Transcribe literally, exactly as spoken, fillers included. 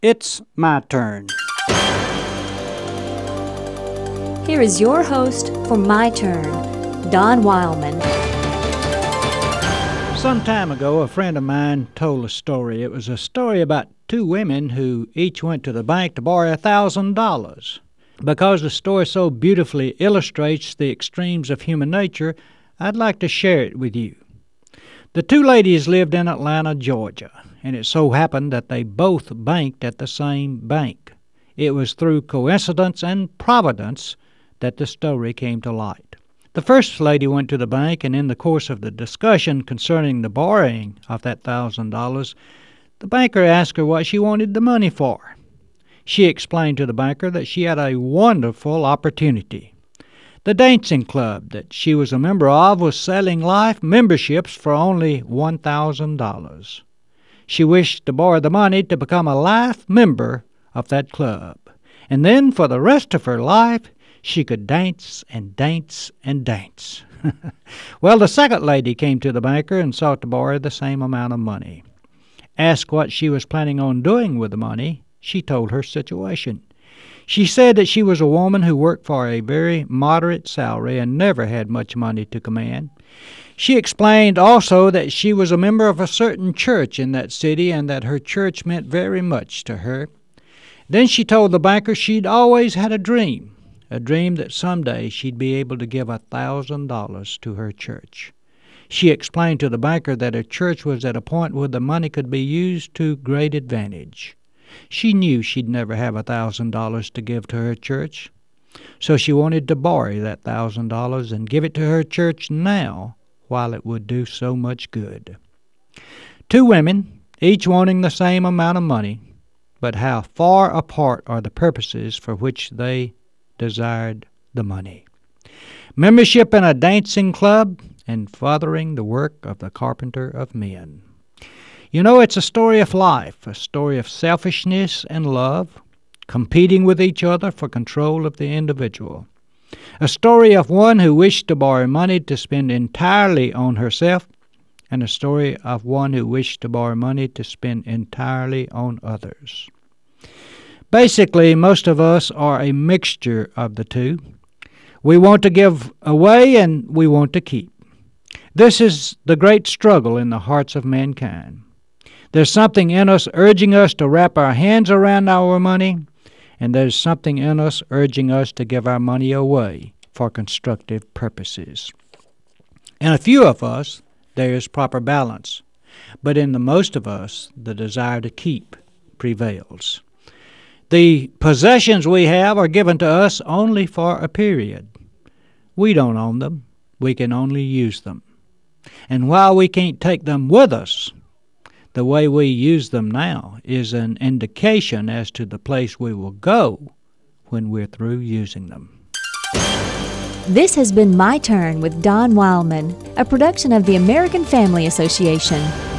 It's my turn. Here is your host for My Turn, Don Wildman. Some time ago, a friend of mine told a story. It was a story about two women who each went to the bank to borrow a thousand dollars. Because the story so beautifully illustrates the extremes of human nature, I'd like to share it with you. The two ladies lived in Atlanta, Georgia, and it so happened that they both banked at the same bank. It was through coincidence and providence that the story came to light. The first lady went to the bank, and in the course of the discussion concerning the borrowing of that thousand dollars, the banker asked her what she wanted the money for. She explained to the banker that she had a wonderful opportunity. The dancing club that she was a member of was selling life memberships for only one thousand dollars. She wished to borrow the money to become a life member of that club, and then for the rest of her life she could dance and dance and dance. Well, the second lady came to the banker and sought to borrow the same amount of money. Asked what she was planning on doing with the money, she told her situation. She said that she was a woman who worked for a very moderate salary and never had much money to command. She explained also that she was a member of a certain church in that city and that her church meant very much to her. Then she told the banker she'd always had a dream, a dream that someday she'd be able to give a thousand dollars to her church. She explained to the banker that her church was at a point where the money could be used to great advantage. She knew she'd never have a thousand dollars to give to her church, so she wanted to borrow that thousand dollars and give it to her church now, while it would do so much good. Two women, each wanting the same amount of money, but how far apart are the purposes for which they desired the money. Membership in a dancing club and furthering the work of the carpenter of men. You know, it's a story of life, a story of selfishness and love, competing with each other for control of the individual. A story of one who wished to borrow money to spend entirely on herself, and a story of one who wished to borrow money to spend entirely on others. Basically, most of us are a mixture of the two. We want to give away and we want to keep. This is the great struggle in the hearts of mankind. There's something in us urging us to wrap our hands around our money, and there's something in us urging us to give our money away for constructive purposes. In a few of us, there is proper balance, but in the most of us, the desire to keep prevails. The possessions we have are given to us only for a period. We don't own them. We can only use them. And while we can't take them with us, the way we use them now is an indication as to the place we will go when we're through using them. This has been My Turn with Don Wildman, a production of the American Family Association.